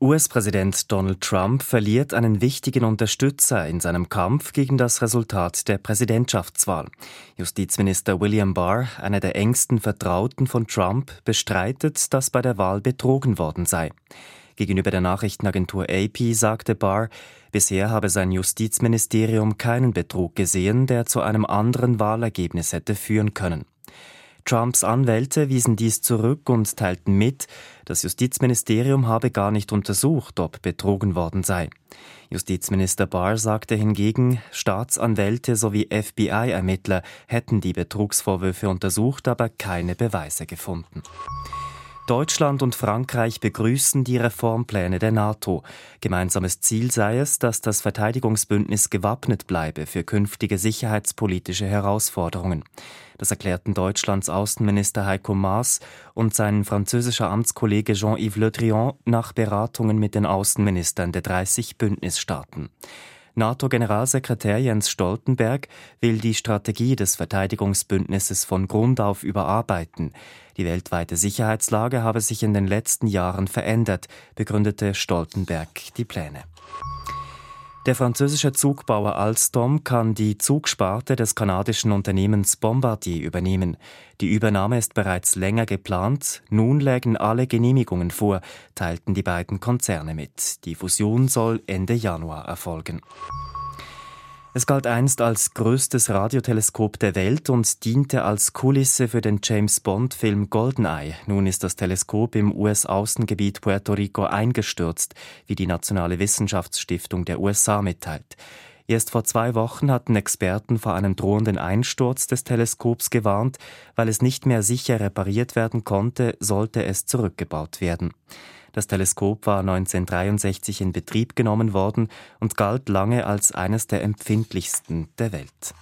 US-Präsident Donald Trump verliert einen wichtigen Unterstützer in seinem Kampf gegen das Resultat der Präsidentschaftswahl. Justizminister William Barr, einer der engsten Vertrauten von Trump, bestreitet, dass bei der Wahl betrogen worden sei. Gegenüber der Nachrichtenagentur AP sagte Barr, bisher habe sein Justizministerium keinen Betrug gesehen, der zu einem anderen Wahlergebnis hätte führen können. Trumps Anwälte wiesen dies zurück und teilten mit, das Justizministerium habe gar nicht untersucht, ob betrogen worden sei. Justizminister Barr sagte hingegen, Staatsanwälte sowie FBI-Ermittler hätten die Betrugsvorwürfe untersucht, aber keine Beweise gefunden. Deutschland und Frankreich begrüßen die Reformpläne der NATO. Gemeinsames Ziel sei es, dass das Verteidigungsbündnis gewappnet bleibe für künftige sicherheitspolitische Herausforderungen. Das erklärten Deutschlands Außenminister Heiko Maas und sein französischer Amtskollege Jean-Yves Le Drian nach Beratungen mit den Außenministern der 30 Bündnisstaaten. NATO-Generalsekretär Jens Stoltenberg will die Strategie des Verteidigungsbündnisses von Grund auf überarbeiten. Die weltweite Sicherheitslage habe sich in den letzten Jahren verändert, begründete Stoltenberg die Pläne. Der französische Zugbauer Alstom kann die Zugsparte des kanadischen Unternehmens Bombardier übernehmen. Die Übernahme ist bereits länger geplant. Nun lägen alle Genehmigungen vor, teilten die beiden Konzerne mit. Die Fusion soll Ende Januar erfolgen. Es galt einst als größtes Radioteleskop der Welt und diente als Kulisse für den James-Bond-Film Goldeneye. Nun ist das Teleskop im US-Außengebiet Puerto Rico eingestürzt, wie die Nationale Wissenschaftsstiftung der USA mitteilt. Erst vor 2 Wochen hatten Experten vor einem drohenden Einsturz des Teleskops gewarnt. Weil es nicht mehr sicher repariert werden konnte, sollte es zurückgebaut werden. Das Teleskop war 1963 in Betrieb genommen worden und galt lange als eines der empfindlichsten der Welt.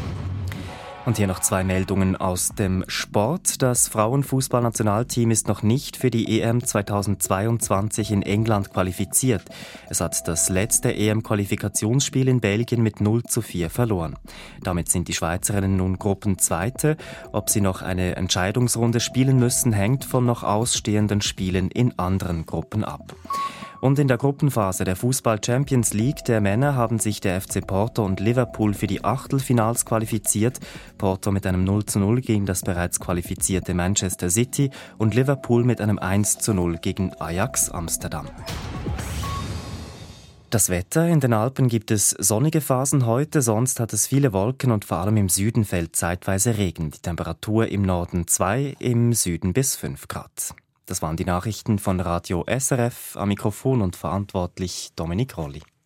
Und hier noch 2 Meldungen aus dem Sport. Das Frauenfußballnationalteam ist noch nicht für die EM 2022 in England qualifiziert. Es hat das letzte EM-Qualifikationsspiel in Belgien mit 0:4 verloren. Damit sind die Schweizerinnen nun Gruppenzweite. Ob sie noch eine Entscheidungsrunde spielen müssen, hängt von noch ausstehenden Spielen in anderen Gruppen ab. Und in der Gruppenphase der Fußball-Champions League der Männer haben sich der FC Porto und Liverpool für die Achtelfinals qualifiziert. Porto mit einem 0:0 gegen das bereits qualifizierte Manchester City und Liverpool mit einem 1:0 gegen Ajax Amsterdam. Das Wetter: In den Alpen gibt es sonnige Phasen heute, sonst hat es viele Wolken und vor allem im Süden fällt zeitweise Regen. Die Temperatur im Norden 2, im Süden bis 5 Grad. Das waren die Nachrichten von Radio SRF, am Mikrofon und verantwortlich Dominik Rolli.